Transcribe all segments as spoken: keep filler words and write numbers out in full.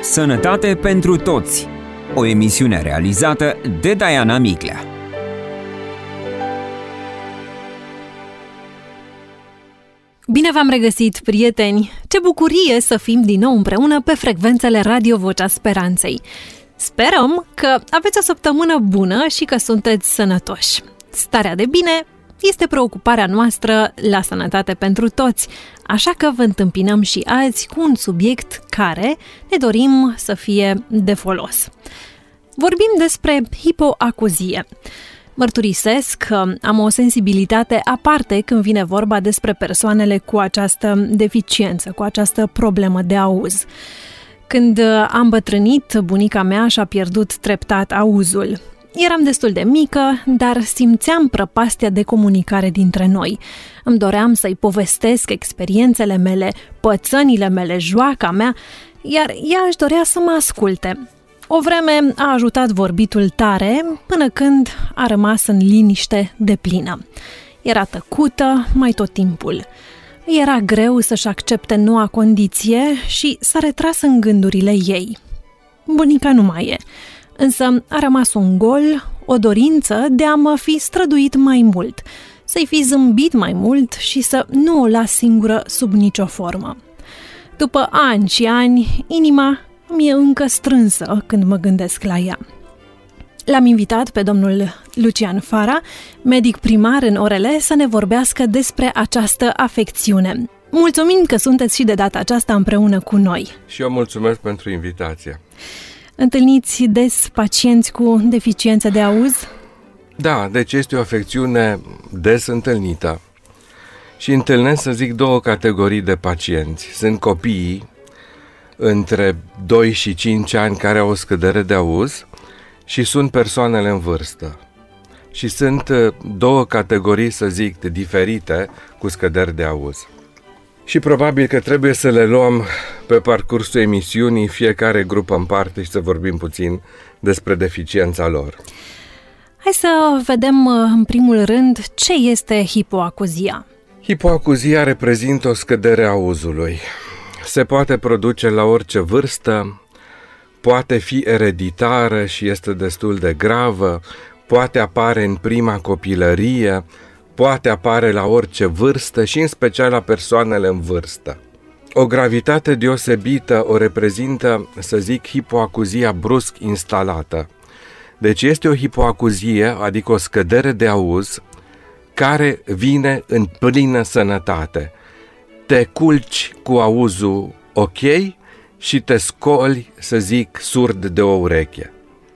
Sănătate pentru toți. O emisiune realizată de Diana Miclea. Bine v-am regăsit, prieteni! Ce bucurie să fim din nou împreună pe frecvențele Radio Vocea Speranței. Sperăm că aveți o săptămână bună și că sunteți sănătoși. Starea de bine este preocuparea noastră la Sănătate pentru toți, așa că vă întâmpinăm și azi cu un subiect care ne dorim să fie de folos. Vorbim despre hipoacuzie. Mărturisesc că am o sensibilitate aparte când vine vorba despre persoanele cu această deficiență, cu această problemă de auz. Când am bătrânit, bunica mea și-a pierdut treptat auzul. Eram destul de mică, dar simțeam prăpastia de comunicare dintre noi. Îmi doream să-i povestesc experiențele mele, pățănile mele, joaca mea, iar ea își dorea să mă asculte. O vreme a ajutat vorbitul tare, până când a rămas în liniște deplină. Era tăcută mai tot timpul. Era greu să-și accepte noua condiție și s-a retras în gândurile ei. Bunica nu mai e, însă a rămas un gol, o dorință de a mă fi străduit mai mult, să-i fi zâmbit mai mult și să nu o las singură sub nicio formă. După ani și ani, inima mi-e încă strânsă când mă gândesc la ea. L-am invitat pe domnul Lucian Fara, medic primar în Orele, să ne vorbească despre această afecțiune. Mulțumim că sunteți și de data aceasta împreună cu noi. Și eu mulțumesc pentru invitație. Întâlniți des pacienți cu deficiențe de auz? Da, deci este o afecțiune des întâlnită. Și întâlnesc, să zic, două categorii de pacienți. Sunt copiii între doi și cinci ani care au o scădere de auz și sunt persoanele în vârstă. Și sunt două categorii, să zic, diferite cu scăderi de auz. Și probabil că trebuie să le luăm pe parcursul emisiunii fiecare grup în parte și să vorbim puțin despre deficiența lor. Hai să vedem în primul rând ce este hipoacuzia. Hipoacuzia reprezintă o scădere a auzului. Se poate produce la orice vârstă, poate fi ereditară și este destul de gravă, poate apare în prima copilărie, poate apare la orice vârstă și în special la persoanele în vârstă. O gravitate deosebită o reprezintă, să zic, hipoacuzia brusc instalată. Deci este o hipoacuzie, adică o scădere de auz, care vine în plină sănătate. Te culci cu auzul ok și te scoli, să zic, surd de o ureche.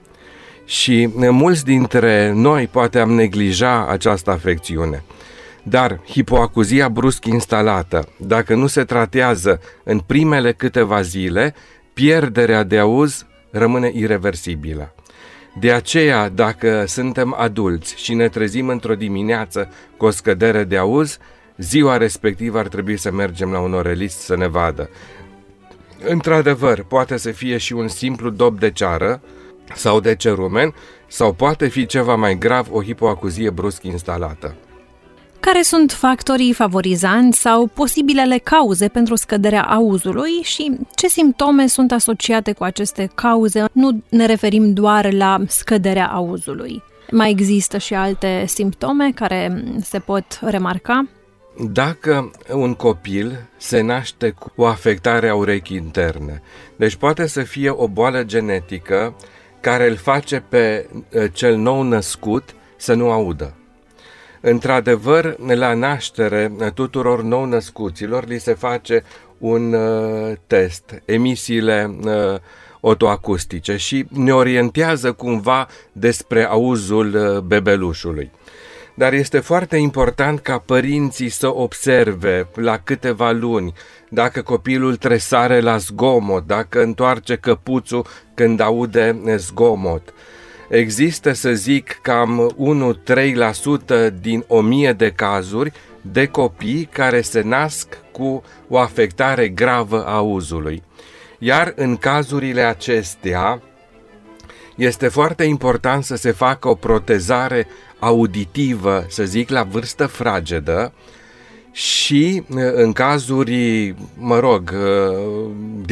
Și mulți dintre noi poate am neglija această afecțiune. Dar hipoacuzia brusc instalată, dacă nu se tratează în primele câteva zile, pierderea de auz rămâne ireversibilă. De aceea, dacă suntem adulți și ne trezim într-o dimineață cu o scădere de auz, ziua respectivă ar trebui să mergem la un orelist să ne vadă. Într-adevăr, poate să fie și un simplu dop de ceară sau de cerumen, sau poate fi ceva mai grav, o hipoacuzie brusc instalată. Care sunt factorii favorizanți sau posibilele cauze pentru scăderea auzului și ce simptome sunt asociate cu aceste cauze? Nu ne referim doar la scăderea auzului. Mai există și alte simptome care se pot remarca? Dacă un copil se naște cu o afectare a urechii interne, deci poate să fie o boală genetică care îl face pe cel nou născut să nu audă. Într-adevăr, la naștere tuturor nou născuților li se face un uh, test, emisiile uh, otoacustice, și ne orientează cumva despre auzul uh, bebelușului. Dar este foarte important ca părinții să observe la câteva luni dacă copilul tresare la zgomot, dacă întoarce căpuțul când aude zgomot. Există, să zic, cam unu-trei la sută din o mie de cazuri de copii care se nasc cu o afectare gravă a auzului. Iar în cazurile acestea este foarte important să se facă o protezare auditivă, să zic, la vârstă fragedă, și în cazuri, mă rog,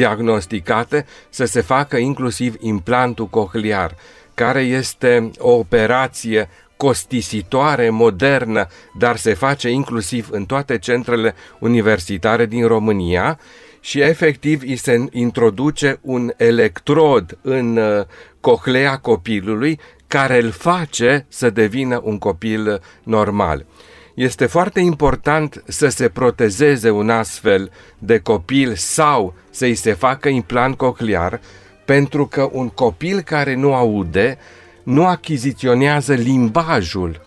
diagnosticate, să se facă inclusiv implantul cochlear, care este o operație costisitoare, modernă, dar se face inclusiv în toate centrele universitare din România și efectiv îi se introduce un electrod în coclea copilului care îl face să devină un copil normal. Este foarte important să se protezeze un astfel de copil sau să-i se facă implant coclear, pentru că un copil care nu aude nu achiziționează limbajul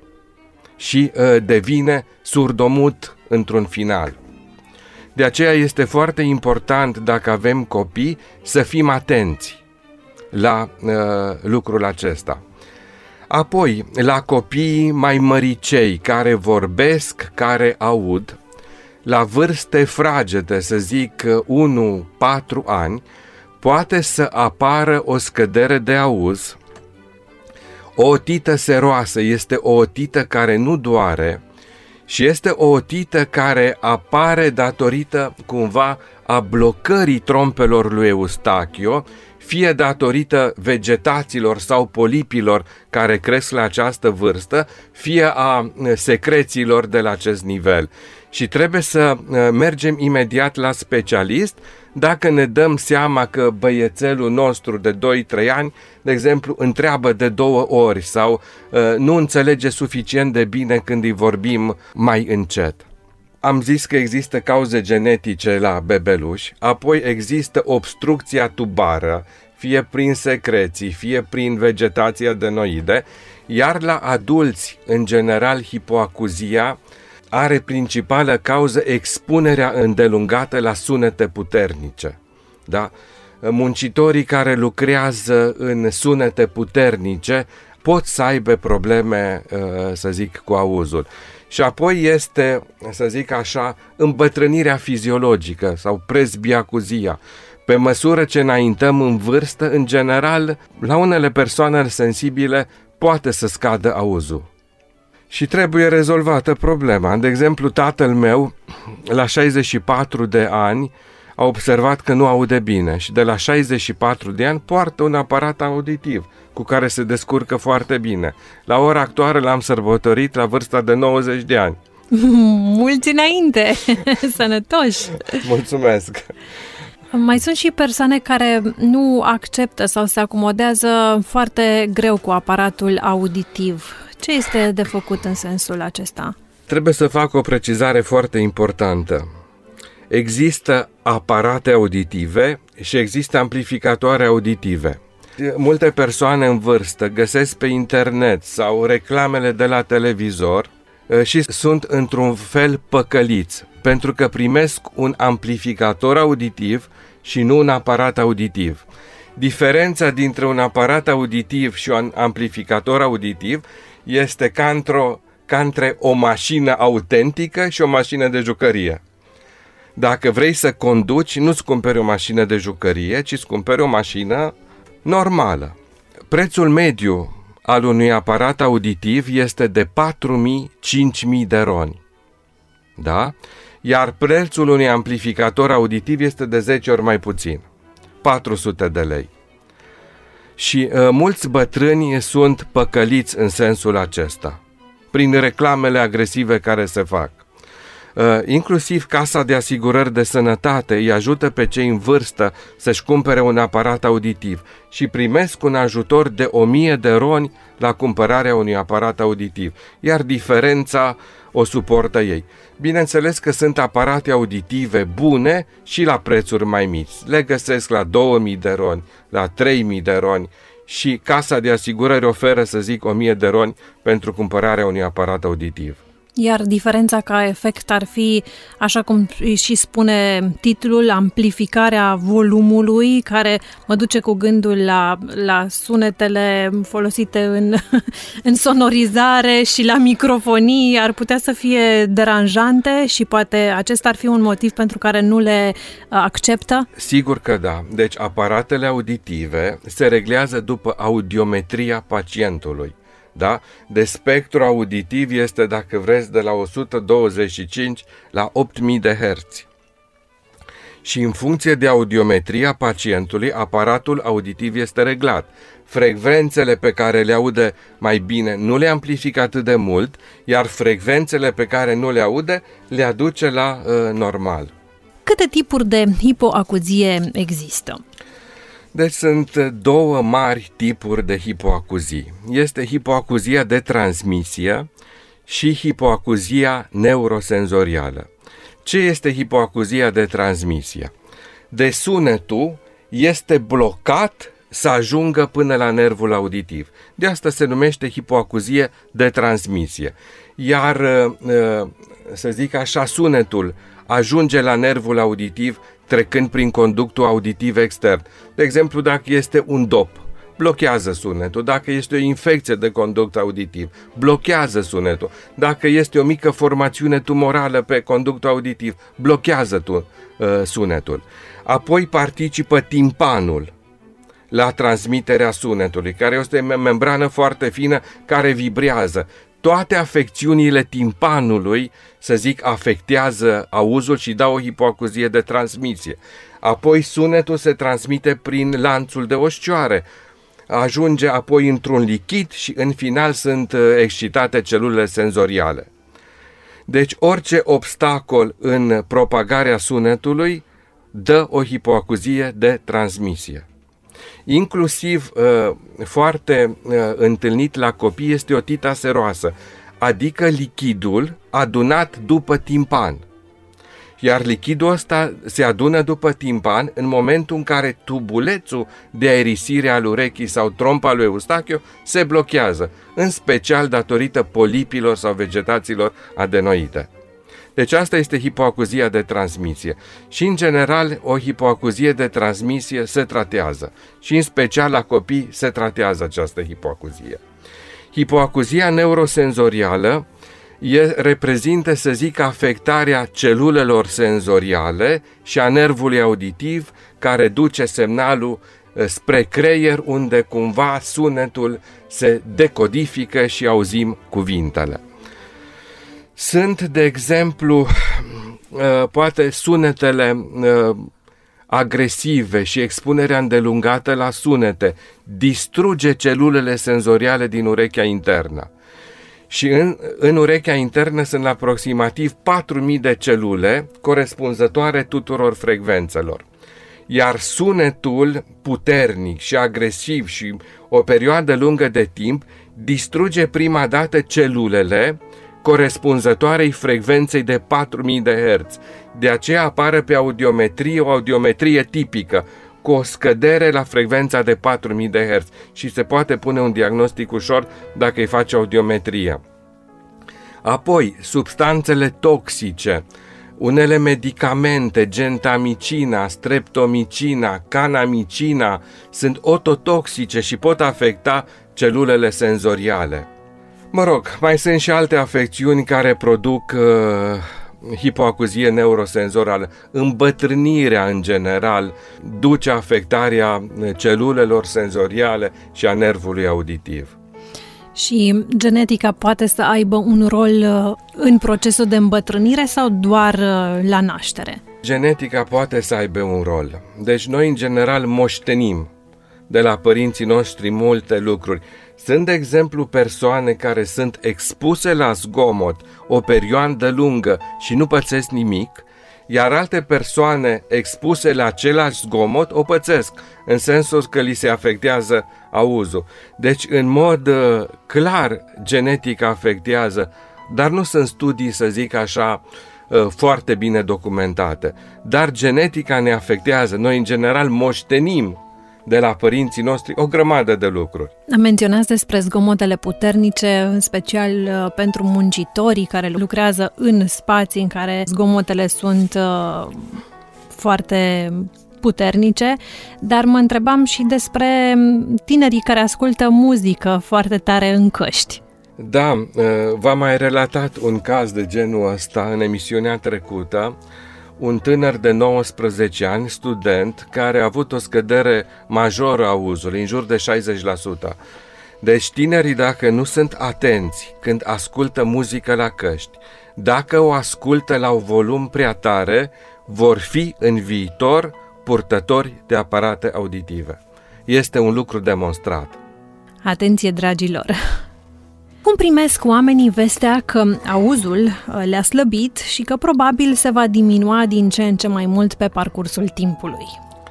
și uh, devine surdomut într-un final. De aceea este foarte important, dacă avem copii, să fim atenți la uh, lucrul acesta. Apoi, la copiii mai măricei, care vorbesc, care aud, la vârste fragede, să zic unu patru ani, poate să apară o scădere de auz. O otită seroasă este o otită care nu doare și este o otită care apare datorită cumva a blocării trompelor lui Eustachio, fie datorită vegetațiilor sau polipilor care cresc la această vârstă, fie a secrețiilor de la acest nivel. Și trebuie să mergem imediat la specialist dacă ne dăm seama că băiețelul nostru de doi trei ani, de exemplu, întreabă de două ori sau uh, nu înțelege suficient de bine când îi vorbim mai încet. Am zis că există cauze genetice la bebeluși, apoi există obstrucția tubară, fie prin secreții, fie prin vegetație adenoide, iar la adulți, în general, hipoacuzia are principală cauză expunerea îndelungată la sunete puternice. Da? Muncitorii care lucrează în sunete puternice pot să aibă probleme, să zic, cu auzul. Și apoi este, să zic așa, îmbătrânirea fiziologică sau presbiacuzia. Pe măsură ce înaintăm în vârstă, în general, la unele persoane sensibile poate să scadă auzul. Și trebuie rezolvată problema. De exemplu, tatăl meu, la șaizeci și patru de ani, a observat că nu aude bine și de la șaizeci și patru de ani poartă un aparat auditiv cu care se descurcă foarte bine. La ora actuală l-am sărbătorit la vârsta de nouăzeci de ani. Mulți înainte! Sănătoși! Mulțumesc! Mai sunt și persoane care nu acceptă sau se acomodează foarte greu cu aparatul auditiv. Ce este de făcut în sensul acesta? Trebuie să fac o precizare foarte importantă. Există aparate auditive și există amplificatoare auditive. Multe persoane în vârstă găsesc pe internet sau reclamele de la televizor și sunt într-un fel păcăliți, pentru că primesc un amplificator auditiv și nu un aparat auditiv. Diferența dintre un aparat auditiv și un amplificator auditiv este ca, într-o, ca între o mașină autentică și o mașină de jucărie. Dacă vrei să conduci, nu-ți cumperi o mașină de jucărie, ci îți cumperi o mașină normală. Prețul mediu al unui aparat auditiv este de patru mii - cinci mii de roni. Da? Iar prețul unui amplificator auditiv este de zece ori mai puțin, patru sute de lei. Și uh, mulți bătrâni sunt păcăliți în sensul acesta, prin reclamele agresive care se fac. Uh, inclusiv Casa de Asigurări de Sănătate îi ajută pe cei în vârstă să-și cumpere un aparat auditiv și primesc un ajutor de o mie de roni la cumpărarea unui aparat auditiv, iar diferența o suportă ei. Bineînțeles că sunt aparate auditive bune și la prețuri mai mici. Le găsesc la două mii de roni, la trei mii de roni și Casa de Asigurări oferă, să zic, o mie de roni pentru cumpărarea unui aparat auditiv. Iar diferența ca efect ar fi, așa cum și spune titlul, amplificarea volumului, care mă duce cu gândul la, la sunetele folosite în, în sonorizare și la microfonii, ar putea să fie deranjante și poate acesta ar fi un motiv pentru care nu le acceptă? Sigur că da. Deci aparatele auditive se reglează după audiometria pacientului. Da? De spectru auditiv este, dacă vreți, de la o sută douăzeci și cinci la opt mii de herți. și în funcție de audiometria pacientului, aparatul auditiv este reglat. Frecvențele pe care le aude mai bine nu le amplifică atât de mult, iar frecvențele pe care nu le aude le aduce la uh, normal. Câte tipuri de hipoacuzie există? Deci sunt două mari tipuri de hipoacuzii. Este hipoacuzia de transmisie și hipoacuzia neurosenzorială. Ce este hipoacuzia de transmisie? De sunetul este blocat să ajungă până la nervul auditiv. De asta se numește hipoacuzie de transmisie. Iar, să zic așa, sunetul ajunge la nervul auditiv trecând prin conductul auditiv extern. De exemplu, dacă este un dop, blochează sunetul. Dacă este o infecție de conduct auditiv, blochează sunetul. Dacă este o mică formațiune tumorală pe conductul auditiv, blochează tu, uh, sunetul. Apoi participă timpanul la transmiterea sunetului, care este o membrană foarte fină care vibrează. Toate afecțiunile timpanului, să zic, afectează auzul și dau o hipoacuzie de transmisie. Apoi sunetul se transmite prin lanțul de oșcioare, ajunge apoi într-un lichid și în final sunt excitate celulele senzoriale. Deci orice obstacol în propagarea sunetului dă o hipoacuzie de transmisie. Inclusiv foarte întâlnit la copii este otita seroasă, adică lichidul adunat după timpan. Iar lichidul ăsta se adună după timpan în momentul în care tubulețul de aerisire al urechii sau trompa lui Eustachiu se blochează, în special datorită polipilor sau vegetațiilor adenoide. Deci asta este hipoacuzia de transmisie și în general o hipoacuzie de transmisie se tratează și în special la copii se tratează această hipoacuzie. Hipoacuzia neurosenzorială e, reprezintă, să zic, afectarea celulelor senzoriale și a nervului auditiv care duce semnalul spre creier unde cumva sunetul se decodifică și auzim cuvintele. Sunt, de exemplu, poate sunetele agresive și expunerea îndelungată la sunete distruge celulele senzoriale din urechea internă. Și în, în urechea internă sunt aproximativ patru mii de celule corespunzătoare tuturor frecvențelor. Iar sunetul puternic și agresiv și o perioadă lungă de timp distruge prima dată celulele corespunzătoarei frecvenței de patru mii de herți. De aceea apare pe audiometrie o audiometrie tipică, cu o scădere la frecvența de patru mii de herți și se poate pune un diagnostic ușor dacă îi face audiometria. Apoi, substanțele toxice, unele medicamente, gentamicina, streptomicina, canamicina, sunt ototoxice și pot afecta celulele senzoriale. Mă rog, mai sunt și alte afecțiuni care produc uh, hipoacuzie neurosenzorială. Îmbătrânirea, în general, duce afectarea celulelor senzoriale și a nervului auditiv. Și genetica poate să aibă un rol în procesul de îmbătrânire sau doar la naștere? Genetica poate să aibă un rol. Deci noi, în general, moștenim de la părinții noștri multe lucruri. Sunt, de exemplu, persoane care sunt expuse la zgomot o perioadă lungă și nu pățesc nimic, iar alte persoane expuse la același zgomot o pățesc, în sensul că li se afectează auzul. Deci, în mod uh, clar, genetica afectează, dar nu sunt studii, să zic așa, uh, foarte bine documentate. Dar genetica ne afectează. Noi, în general, moștenim de la părinții noștri o grămadă de lucruri. Menționați despre zgomotele puternice, în special uh, pentru muncitorii care lucrează în spații în care zgomotele sunt uh, foarte puternice, dar mă întrebam și despre tinerii care ascultă muzică foarte tare în căști. Da, uh, v-am mai relatat un caz de genul ăsta în emisiunea trecută. Un tânăr de nouăsprezece ani, student, care a avut o scădere majoră a auzului, în jur de șaizeci la sută. Deci tinerii, dacă nu sunt atenți când ascultă muzică la căști, dacă o ascultă la un volum prea tare, vor fi în viitor purtători de aparate auditive. Este un lucru demonstrat. Atenție, dragilor! Cum primesc oamenii vestea că auzul le-a slăbit și că probabil se va diminua din ce în ce mai mult pe parcursul timpului?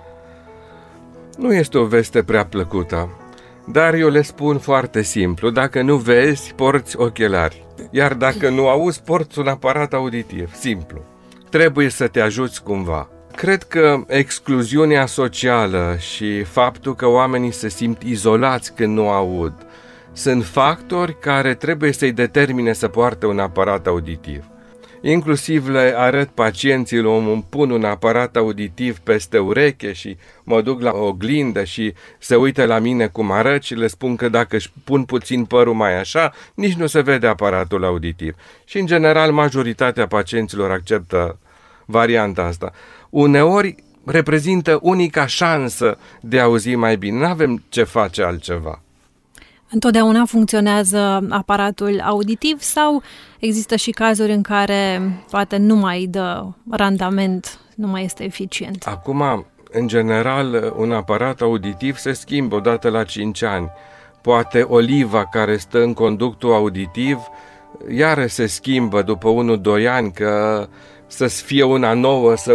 Nu este o veste prea plăcută, dar eu le spun foarte simplu: dacă nu vezi, porți ochelari, iar dacă nu auzi, porți un aparat auditiv, simplu. Trebuie să te ajuți cumva. Cred că excluziunea socială și faptul că oamenii se simt izolați când nu aud sunt factori care trebuie să-i determine să poarte un aparat auditiv. Inclusiv le arăt pacienților, îmi pun un aparat auditiv peste ureche și mă duc la oglindă și se uită la mine cum arăt și le spun că dacă își pun puțin părul mai așa, nici nu se vede aparatul auditiv. Și în general majoritatea pacienților acceptă varianta asta. Uneori reprezintă unica șansă de a auzi mai bine, nu avem ce face altceva. Întotdeauna funcționează aparatul auditiv sau există și cazuri în care poate nu mai dă randament, nu mai este eficient? Acum, în general, un aparat auditiv se schimbă odată la cinci ani. Poate oliva care stă în conductul auditiv iară se schimbă după unu doi ani, că să fie una nouă, să,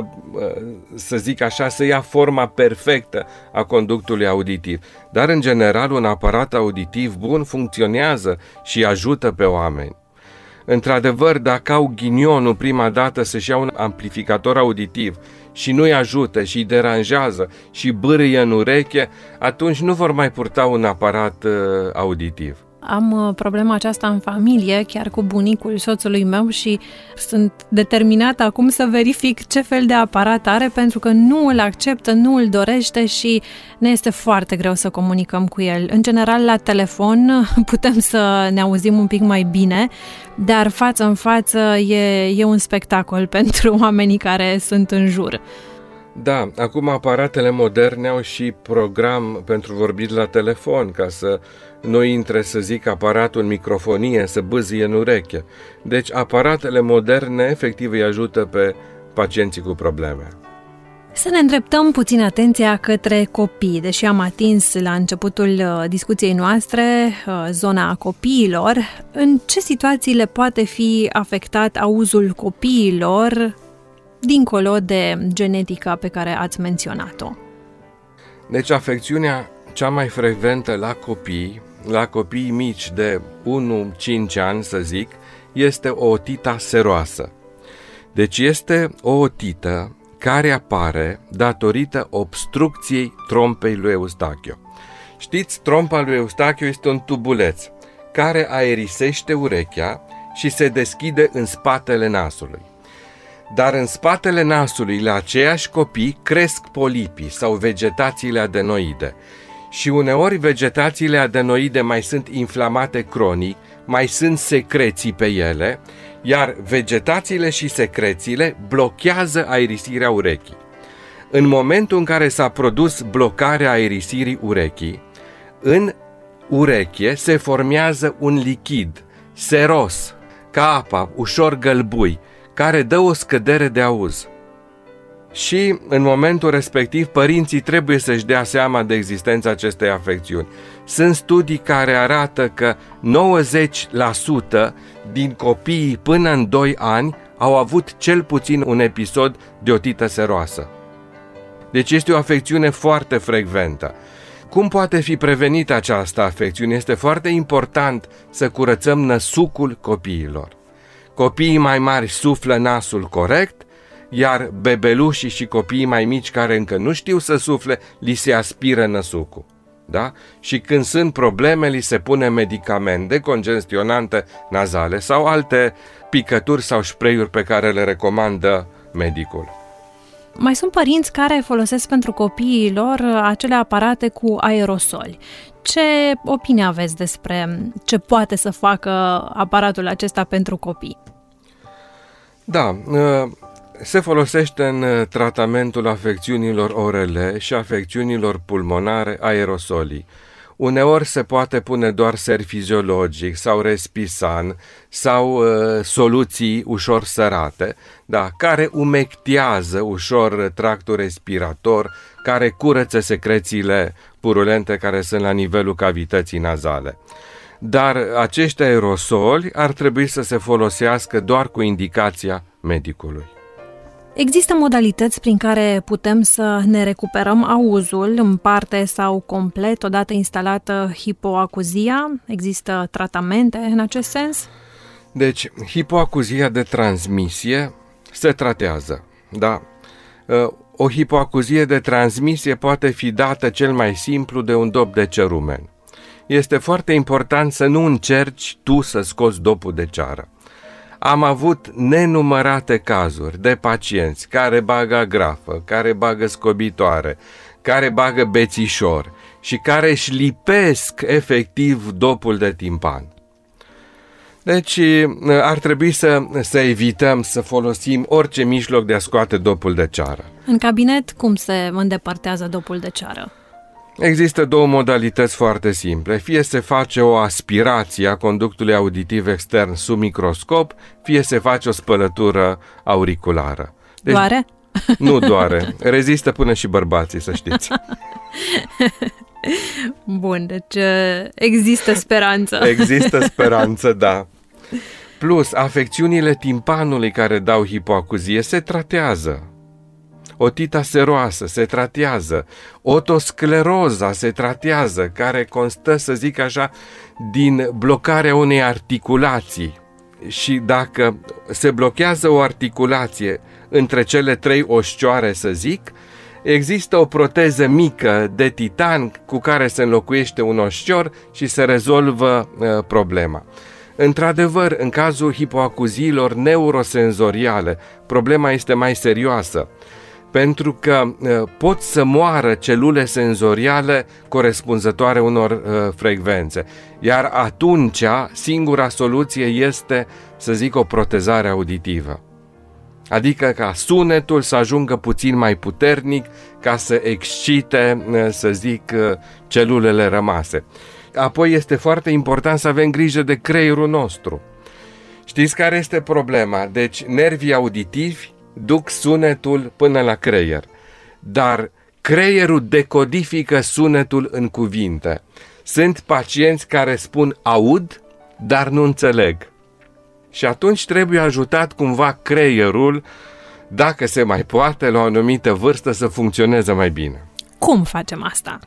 să zic așa, să ia forma perfectă a conductului auditiv. Dar, în general, un aparat auditiv bun funcționează și ajută pe oameni. Într-adevăr, dacă au ghinionul prima dată să-și ia un amplificator auditiv și nu-i ajută și îi deranjează și bârâie în ureche, atunci nu vor mai purta un aparat uh, auditiv. Am problema aceasta în familie, chiar cu bunicul soțului meu, și sunt determinată acum să verific ce fel de aparat are, pentru că nu îl acceptă, nu îl dorește și ne este foarte greu să comunicăm cu el. În general, la telefon putem să ne auzim un pic mai bine, dar față în față e, e un spectacol pentru oamenii care sunt în jur. Da, acum aparatele moderne au și program pentru vorbit la telefon, ca să nu intre, să zic, aparatul în microfonie, să bâzie în ureche. Deci aparatele moderne efectiv îi ajută pe pacienții cu probleme. Să ne îndreptăm puțin atenția către copii, deși am atins la începutul discuției noastre zona copiilor. În ce situații le poate fi afectat auzul copiilor, dincolo de genetica pe care ați menționat-o? Deci afecțiunea cea mai frecventă la copii, la copiii mici de unu cinci ani, să zic, este o otita seroasă. Deci este o otită care apare datorită obstrucției trompei lui Eustachio. Știți, trompa lui Eustachio este un tubuleț care aerisește urechea și se deschide în spatele nasului. Dar în spatele nasului, la aceiași copii, cresc polipii sau vegetațiile adenoide. Și uneori vegetațiile adenoide mai sunt inflamate cronic, mai sunt secreții pe ele, iar vegetațiile și secrețiile blochează aerisirea urechii. În momentul în care s-a produs blocarea aerisirii urechii, în ureche se formează un lichid seros, ca apa, ușor gălbui, care dă o scădere de auz. Și în momentul respectiv părinții trebuie să-și dea seama de existența acestei afecțiuni. Sunt studii care arată că nouăzeci la sută din copiii până în doi ani au avut cel puțin un episod de otită seroasă. Deci este o afecțiune foarte frecventă. Cum poate fi prevenită această afecțiune? Este foarte important să curățăm năsucul copiilor. Copiii mai mari suflă nasul corect, iar bebelușii și copiii mai mici care încă nu știu să sufle, li se aspiră năsucul. Da? Și când sunt probleme, li se pune medicament decongestionante nazale sau alte picături sau spray-uri pe care le recomandă medicul. Mai sunt părinți care folosesc pentru copiii lor acele aparate cu aerosoli. Ce opinie aveți despre ce poate să facă aparatul acesta pentru copii? Da, se folosește în tratamentul afecțiunilor orele și afecțiunilor pulmonare aerosolii. Uneori se poate pune doar ser fiziologic sau respisan sau uh, soluții ușor sărate, da, care umectează ușor tractul respirator, care curăță secrețiile purulente care sunt la nivelul cavității nazale. Dar acești aerosoli ar trebui să se folosească doar cu indicația medicului. Există modalități prin care putem să ne recuperăm auzul în parte sau complet odată instalată hipoacuzia? Există tratamente în acest sens? Deci, hipoacuzia de transmisie se tratează, da? O hipoacuzie de transmisie poate fi dată cel mai simplu de un dop de cerumen. Este foarte important să nu încerci tu să scoți dopul de ceară. Am avut nenumărate cazuri de pacienți care bagă agrafă, care bagă scobitoare, care bagă bețișor și care își lipesc efectiv dopul de timpan. Deci ar trebui să, să evităm să folosim orice mijloc de a scoate dopul de ceară. În cabinet, cum se îndepărtează dopul de ceară? Există două modalități foarte simple. Fie se face o aspirație a conductului auditiv extern sub microscop, fie se face o spălătură auriculară. Deci, doare? Nu doare. Rezistă până și bărbații, să știți. Bun, deci există speranță. Există speranță, da. Plus, afecțiunile timpanului care dau hipoacuzie se tratează. Otita seroasă se tratează, otoscleroza se tratează, care constă, să zic așa, din blocarea unei articulații. Și dacă se blochează o articulație între cele trei oșcioare, să zic, există o proteză mică de titan cu care se înlocuiește un oșcior și se rezolvă uh, problema. Într-adevăr, în cazul hipoacuziilor neurosenzoriale, problema este mai serioasă, pentru că uh, pot să moară celule senzoriale corespunzătoare unor uh, frecvențe. Iar atunci, singura soluție este, să zic, o protezare auditivă. Adică ca sunetul să ajungă puțin mai puternic ca să excite, uh, să zic, uh, celulele rămase. Apoi este foarte important să avem grijă de creierul nostru. Știți care este problema? Deci nervii auditivi duc sunetul până la creier, dar creierul decodifică sunetul în cuvinte. Sunt pacienți care spun aud, dar nu înțeleg. Și atunci trebuie ajutat cumva creierul, dacă se mai poate, la o anumită vârstă, să funcționeze mai bine. Cum facem asta?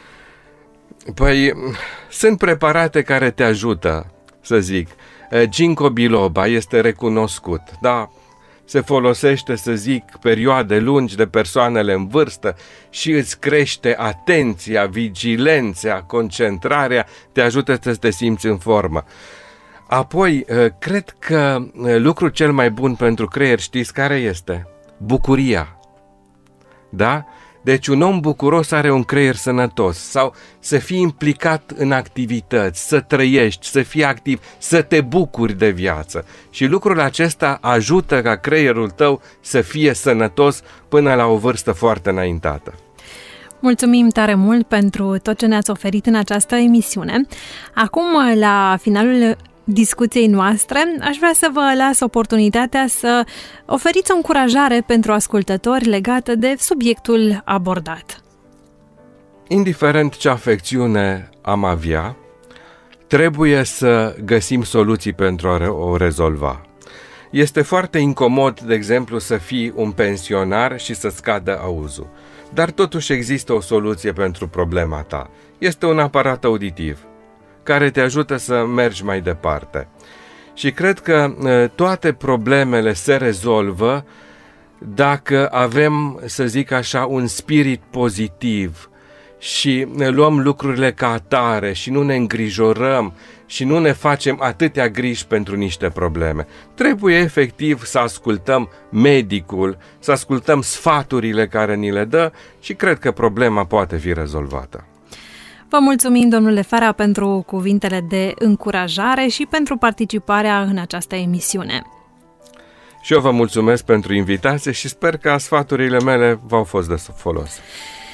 Păi, sunt preparate care te ajută, să zic. Ginkgo biloba este recunoscut, da? Se folosește, să zic, perioade lungi de persoanele în vârstă și îți crește atenția, vigilența, concentrarea, te ajută să te simți în formă. Apoi, cred că lucrul cel mai bun pentru creier, știți care este? Bucuria. Da? Deci un om bucuros are un creier sănătos, sau să fii implicat în activități, să trăiești, să fii activ, să te bucuri de viață. Și lucrul acesta ajută ca creierul tău să fie sănătos până la o vârstă foarte înaintată. Mulțumim tare mult pentru tot ce ne-ați oferit în această emisiune. Acum, la finalul discuției noastre, aș vrea să vă las oportunitatea să oferiți o încurajare pentru ascultători legată de subiectul abordat. Indiferent ce afecțiune am avea, trebuie să găsim soluții pentru a o rezolva. Este foarte incomod, de exemplu, să fii un pensionar și să scadă auzul, dar totuși există o soluție pentru problema ta. Este un aparat auditiv care te ajută să mergi mai departe. Și cred că toate problemele se rezolvă dacă avem, să zic așa, un spirit pozitiv și ne luăm lucrurile ca atare și nu ne îngrijorăm și nu ne facem atâtea griji pentru niște probleme. Trebuie efectiv să ascultăm medicul, să ascultăm sfaturile care ni le dă și cred că problema poate fi rezolvată. Vă mulțumim, domnule Fara, pentru cuvintele de încurajare și pentru participarea în această emisiune. Și eu vă mulțumesc pentru invitație și sper că sfaturile mele v-au fost de folos.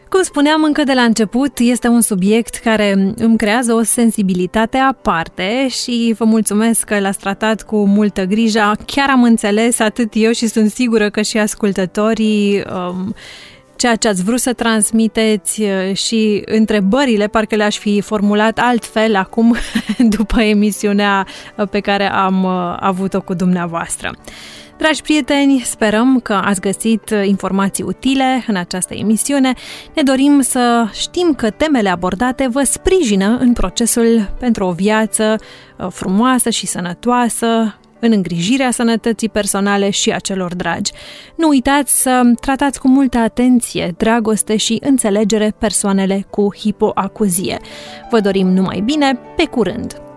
Cum spuneam încă de la început, este un subiect care îmi creează o sensibilitate aparte și vă mulțumesc că l-ați tratat cu multă grijă. Chiar am înțeles atât eu și sunt sigură că și ascultătorii um, ceea ce ați vrut să transmiteți și întrebările parcă le-aș fi formulat altfel acum după emisiunea pe care am avut-o cu dumneavoastră. Dragi prieteni, sperăm că ați găsit informații utile în această emisiune. Ne dorim să știm că temele abordate vă sprijină în procesul pentru o viață frumoasă și sănătoasă, în îngrijirea sănătății personale și a celor dragi. Nu uitați să tratați cu multă atenție, dragoste și înțelegere persoanele cu hipoacuzie. Vă dorim numai bine, pe curând!